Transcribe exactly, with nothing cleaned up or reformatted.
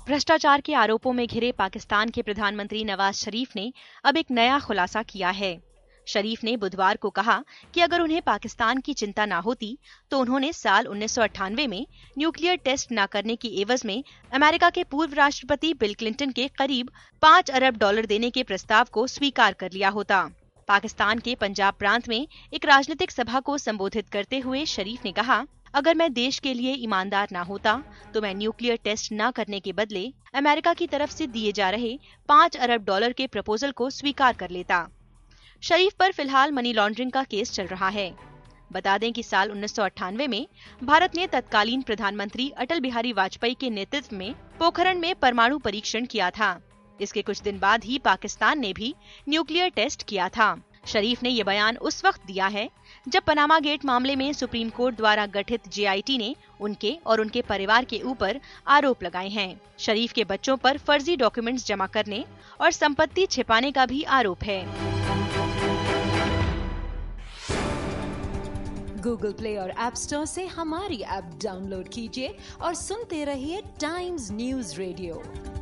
भ्रष्टाचार के आरोपों में घिरे पाकिस्तान के प्रधानमंत्री नवाज शरीफ ने अब एक नया खुलासा किया है। शरीफ ने बुधवार को कहा कि अगर उन्हें पाकिस्तान की चिंता न होती तो उन्होंने साल उन्नीस सौ अट्ठानवे में न्यूक्लियर टेस्ट न करने की एवज में अमेरिका के पूर्व राष्ट्रपति बिल क्लिंटन के करीब पाँच अरब डॉलर देने के प्रस्ताव को स्वीकार कर लिया होता। पाकिस्तान के पंजाब प्रांत में एक राजनीतिक सभा को संबोधित करते हुए शरीफ ने कहा, अगर मैं देश के लिए ईमानदार ना होता तो मैं न्यूक्लियर टेस्ट न करने के बदले अमेरिका की तरफ से दिए जा रहे पाँच अरब डॉलर के प्रपोजल को स्वीकार कर लेता। शरीफ पर फिलहाल मनी लॉन्ड्रिंग का केस चल रहा है। बता दें कि साल उन्नीस सौ अट्ठानवे में भारत ने तत्कालीन प्रधानमंत्री अटल बिहारी वाजपेयी के नेतृत्व में पोखरण में परमाणु परीक्षण किया था। इसके कुछ दिन बाद ही पाकिस्तान ने भी न्यूक्लियर टेस्ट किया था। शरीफ ने ये बयान उस वक्त दिया है जब पनामा गेट मामले में सुप्रीम कोर्ट द्वारा गठित जे आई टी ने उनके और उनके परिवार के ऊपर आरोप लगाए हैं। शरीफ के बच्चों पर फर्जी डॉक्यूमेंट्स जमा करने और संपत्ति छिपाने का भी आरोप है। गूगल प्ले और ऐप स्टोर से हमारी ऐप डाउनलोड कीजिए और सुनते रहिए टाइम्स न्यूज रेडियो।